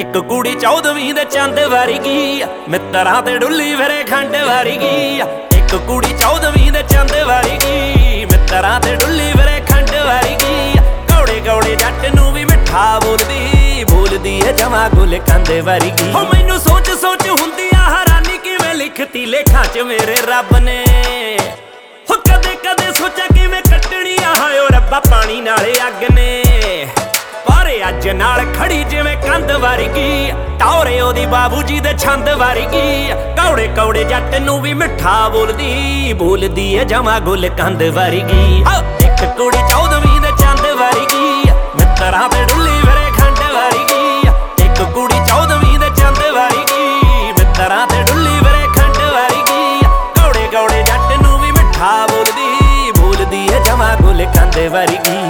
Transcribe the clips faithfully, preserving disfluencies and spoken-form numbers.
ਇੱਕ ਕੁੜੀ ਚੌਦਵੀਂ ਦੇ ਚੰਦ ਵਰਗੀ, ਮਿੱਤਰਾਂ ਤੇ ਡੁੱਲੀ ਫਿਰੇ ਖੰਡ ਵਰਗੀ। ਇੱਕ ਕੁੜੀ ਚੌਦਵੀਂ ਦੇ ਚੰਦ ਵਰਗੀ, ਮਿੱਤਰਾਂ ਤੇ ਡੁੱਲੀ ਫਿਰੇ ਖੰਡ ਵਰਗੀ। ਕੌੜੇ ਕੌੜੇ ਜੱਟ ਨੂੰ ਵੀ ਮਿੱਠਾ ਬੋਲਦੀ, ਬੋਲਦੀ ਏ ਜਮਾਂ ਗੁਲ ਕੰਦ ਵਰਗੀ। ਹੋ ਮੈਨੂੰ ਸੋਚ ਸੋਚ ਹੁੰਦੀ ਆ ਹੈਰਾਨੀ, ਕਿਵੇਂ ਲਿਖਤੀ ਲੇਖਾਂ 'ਚ ਮੇਰੇ ਰੱਬ ਨੇ। ਹੋ ਕਦੇ ਕਦੇ ਸੋਚਿਆ ਕਿਵੇਂ ਕੱਟਣੀ ਆ ਹਾਇਓ ਰੱਬਾ ਪਾਣੀ ਨਾਲੇ ਅੱਗ ਨੇ। ਪਰ ਅੱਜ ਨਾਲ ਖੜੀ ਜਿਵੇਂ ਕੰਧ ਵਰਗੀ, ਟੌਰੇ ਉਹਦੀ ਬਾਬੂ ਜੀ ਦੇ ਛੰਦ ਵਰਗੀ। ਕੌੜੇ ਕੌੜੇ ਜੱਟ ਨੂੰ ਵੀ ਮਿੱਠਾ ਬੋਲਦੀ, ਬੋਲਦੀ ਏ ਜਮਾਂ ਗੁਲ ਕੰਦ ਵਰਗੀ। ਇੱਕ ਕੁੜੀ ਚੌਦਵੀਂ ਦੇ ਚੰਦ ਵਰਗੀ, ਮਿੱਤਰਾਂ ਤੇ ਡੁੱਲੀ ਫਿਰੇ ਖੰਡ ਵਰਗੀ। ਇੱਕ ਕੁੜੀ ਚੌਦਵੀਂ ਦੇ ਚੰਦ ਵਰਗੀ, ਮਿੱਤਰਾਂ ਤੇ ਡੁੱਲੀ ਫਿਰੇ ਖੰਡ ਵਰਗੀ। ਕੌੜੇ ਕੌੜੇ ਜੱਟ ਨੂੰ ਵੀ ਮਿੱਠਾ ਬੋਲਦੀ, ਬੋਲਦੀ ਏ ਜਮਾਂ ਗੁਲ ਕੰਦ ਵਰਗੀ।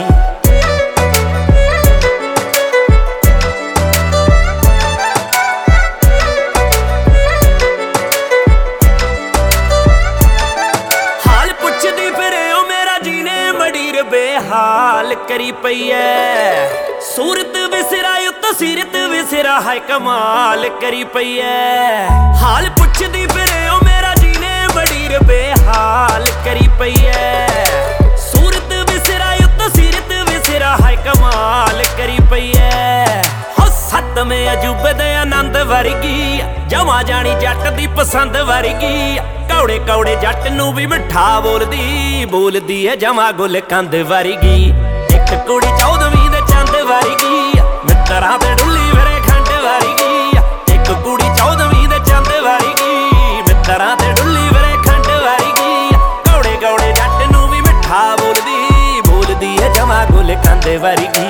ਬੇਹਾਲ ਕਰੀ ਪਈ ਐ ਸੂਰਤ ਵਿਸਰਾ ਉੱਤੋਂ ਸੀਰਤ ਵਿਸਰਾ ਹੈ ਕਮਾਲ ਕਰੀ ਪਈ ਐ। ਹਾਲ ਪੁੱਛਦੀ ਫਿਰੇ ਉਹ ਮੇਰਾ ਜੀਨੇ ਬੜੀ ਬੇਹਾਲ ਕਰੀ ਪਈ ਐ। ਸੂਰਤ ਵਿਸਰਾ ਉੱਤੋਂ ਸੀਰਤ ਵਿਸਰਾ ਹੈ ਕਮਾਲ ਕਰੀ ਪਈ ਐ। ਹੋ ਸੱਤਵੇਂ ਅਜੂਬੇ ਦੇ ਆਨੰਦ ਵਰਗੀ, ਜਮਾਂ ਜਾਣੀ ਜੱਟ ਦੀ ਪਸੰਦ ਵਰਗੀ। ਕੌੜੇ ਕੌੜੇ ਜੱਟ ਨੂੰ ਵੀ ਮਿੱਠਾ ਬੋਲਦੀ, ਬੋਲਦੀ ਏ ਜਮਾਂ ਗੁਲ ਕੰਦ ਵਰਗੀ। ਇੱਕ ਕੁੜੀ ਚੌਦਵੀਂ ਦੇ ਚੰਦ ਵਰਗੀ, ਮਿੱਤਰਾਂ ਤੇ ਡੁੱਲੀ ਫਿਰੇ ਖੰਡ ਵਰਗੀ। ਇੱਕ ਕੁੜੀ ਚੌਦਵੀਂ ਦੇ ਚੰਦ ਵਰਗੀ, ਮਿੱਤਰਾਂ ਤੇ ਡੁੱਲੀ ਫਿਰੇ ਖੰਡ ਵਰਗੀ। ਕੌੜੇ ਕੌੜੇ ਜੱਟ ਨੂੰ ਵੀ ਮਿੱਠਾ ਬੋਲਦੀ, ਬੋਲਦੀ ਏ ਜਮਾਂ ਗੁਲ ਕੰਦ ਵਰਗੀ।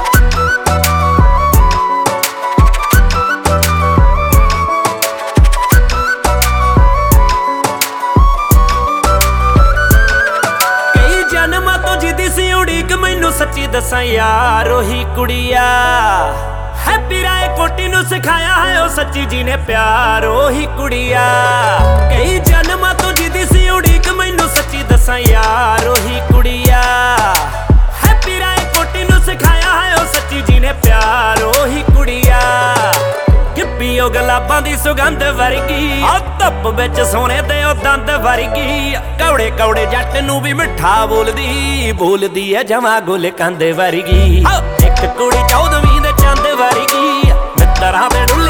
ਮੈਨੂੰ ਸੱਚੀ ਦੱਸਾਂ ਯਾਰ ਉਹੀ ਕੁੜੀਆ, ਹੈਪੀ ਰਾਏ ਕੋਟੀ ਨੂੰ ਸਿਖਾਇਆ ਹੈ ਉਹ ਸੱਚੀ ਜੀ ਨੇ ਪਿਆਰ। ਉਹੀ ਕੁੜੀਆ ਕਈ ਜਨਮਾਂ ਤੋਂ ਜਿੱਦੀ ਸੀ ਉਡੀਕ, ਮੈਨੂੰ ਸੱਚੀ ਦੱਸਾਂ ਯਾਰ ਉਹੀ ਕੁੜੀਆ। ਹੈਪੀ ਰਾਏ ਕੋਟੀ ਨੂੰ ਸਿਖਾਇਆ ਹੈ ਉਹ ਸੱਚੀ ਜੀ ਨੇ ਪਿਆਰ। ਉਹੀ ਕੁੜੀਆ ਗਿੱਪੀ ਉਹ ਗੁਲਾਬਾਂ ਦੀ ਸੁਗੰਧ ਵਰਗੀ, ਆ ਧੁੱਪ ਵਿੱਚ ਸੋਨੇ ਤੇ ਉਹ ਦੰਦ ਵਰਗੀ। ਕੌੜੇ ਕੌੜੇ ਜੱਟ ਨੂੰ ਵੀ ਮਿੱਠਾ ਬੋਲਦੀ, ਬੋਲਦੀ ਏ ਜਮਾਂ ਗੁਲ ਕੰਦ ਵਰਗੀ। ਇੱਕ ਕੁੜੀ ਚੌਦਵੀਂ ਦੇ ਚੰਦ ਵਰਗੀ, ਮਿੱਤਰਾਂ ਤੇ ਡੁੱਲੀ